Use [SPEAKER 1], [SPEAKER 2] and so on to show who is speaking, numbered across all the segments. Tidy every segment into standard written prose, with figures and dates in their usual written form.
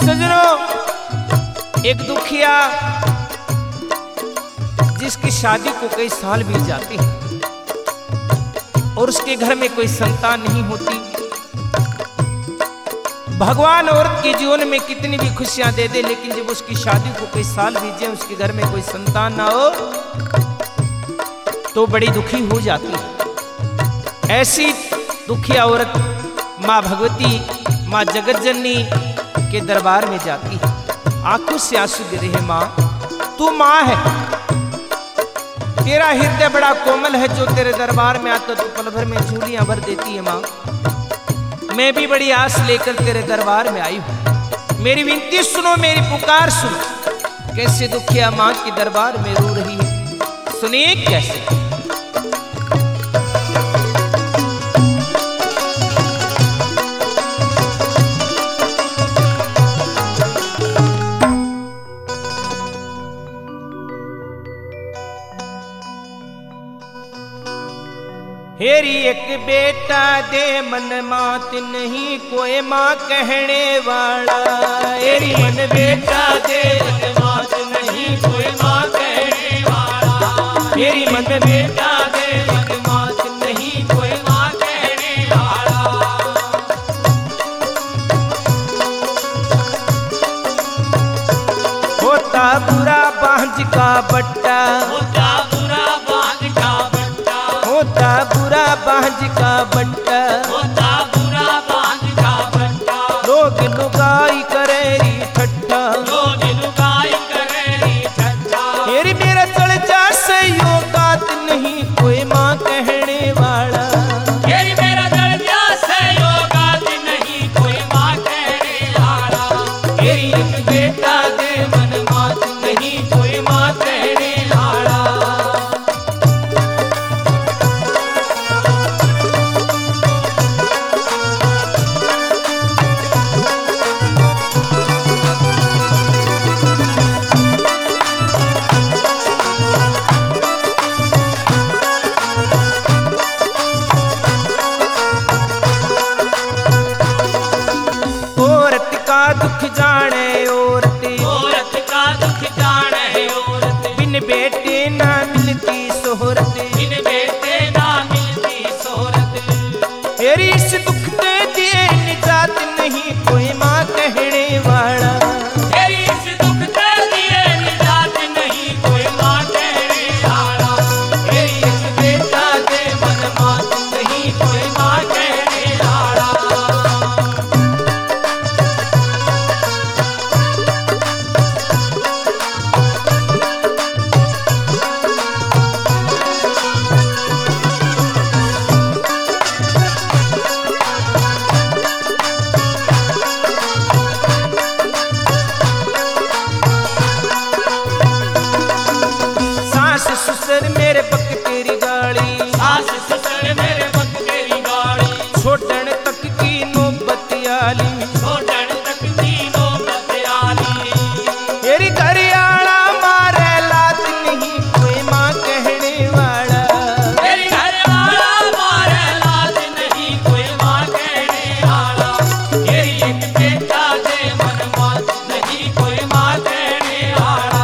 [SPEAKER 1] सजनों, एक दुखिया जिसकी शादी को कई साल बीत जाते हैं और उसके घर में कोई संतान नहीं होती। भगवान औरत के जीवन में कितनी भी खुशियां दे दे, लेकिन जब उसकी शादी को कई साल बीत जाए, उसके घर में कोई संतान ना हो तो बड़ी दुखी हो जाती है। ऐसी दुखिया औरत माँ भगवती, माँ जगत जननी के दरबार में जाती है। आंखों से आंसू गिरे हैं, माँ तू माँ है, तेरा हृदय बड़ा कोमल है, जो तेरे दरबार में आता तो पल भर में झूलियां भर देती है। माँ मैं भी बड़ी आस लेकर तेरे दरबार में आई हूँ, मेरी विनती सुनो, मेरी पुकार सुनो। कैसे दुखिया माँ के दरबार में रो रही है, सुनिए कैसे। हेरी एक बेटा दे मन मात नहीं कोई माँ कहने वाला। हेरी मन बेटा दे मन मात नहीं कोई माँ कहने वाला। हेरी मन बेटा दे मन मात नहीं कोई माँ कहने वाला। होता बुरा बांझ का बट्टा, होता बुरा बांझ का बट्टा, होता बुरा बांझ का बट्टा, होता बुरा बांझ का बट्टा। लोग लुगाई करे री ठट्ठा, लोग लुगाई करे री ठट्ठा। हेरी मेरा चढ़ जा सयो कात नहीं कोई माँ कहने वाला। हेरी मेरा चढ़ जा सयो कात नहीं कोई माँ कहने वाला। हेरी एक बेटा दे मन मात नहीं कोई माँ कहने वाला। दुख जाने औरत, औरत का दुख जाने औरत। बिन बेटे ना मिलती सोहरत, बिन बेटे ना मिलती सोहरत। हेरी इस दुख दे दिए निजात नहीं कोई माँ कहने वाला। हेरी इस दुख दे दिए निजात नहीं कोई माँ कहने वाला। हेरी एक बेटा दे मन मात नहीं कोई माँ कहने वाला। ससुर मेरे पक तेरी गाड़ी, सास ससुर मेरे पक तेरी गाड़ी। छोड़न तक की नौबत आली, छोड़न तक की नौबत आली। तेरी घर आला मारे लात नहीं कोई माँ कहने वाला। तेरी घर आला मारे लात नहीं कोई माँ कहने वाला। तेरी एक बेटा दे मन मात नहीं कोई माँ कहने वाला।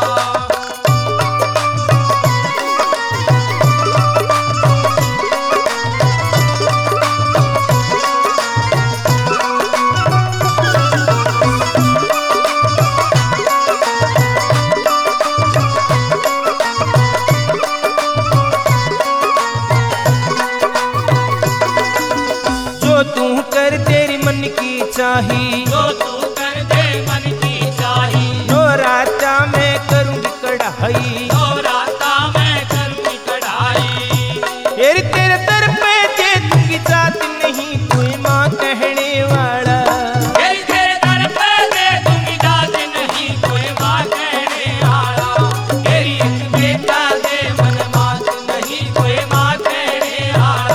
[SPEAKER 1] कर तेरी मन की चाही, जो तू कर दे मन की चाही। नो राता मैं करूँगी कढ़ाई, नो राता मैं करूँगी कढ़ाई। तेरी तेरे दर पे दे दूंगी जात नहीं कोई माँ कहने वाला। तेरी तेरे दर पे दे दूंगी जात नहीं कोई माँ कहने वाला। तेरी एक बेटा दे मन मात नहीं कोई माँ कहने वाला।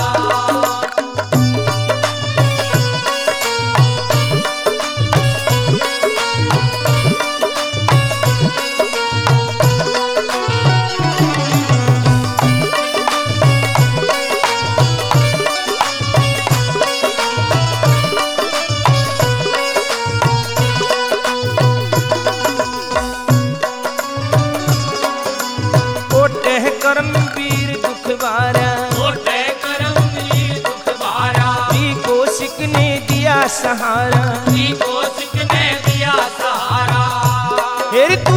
[SPEAKER 1] सहारा,
[SPEAKER 2] नी कोशिक ने दिया सहारा।
[SPEAKER 1] फिर तू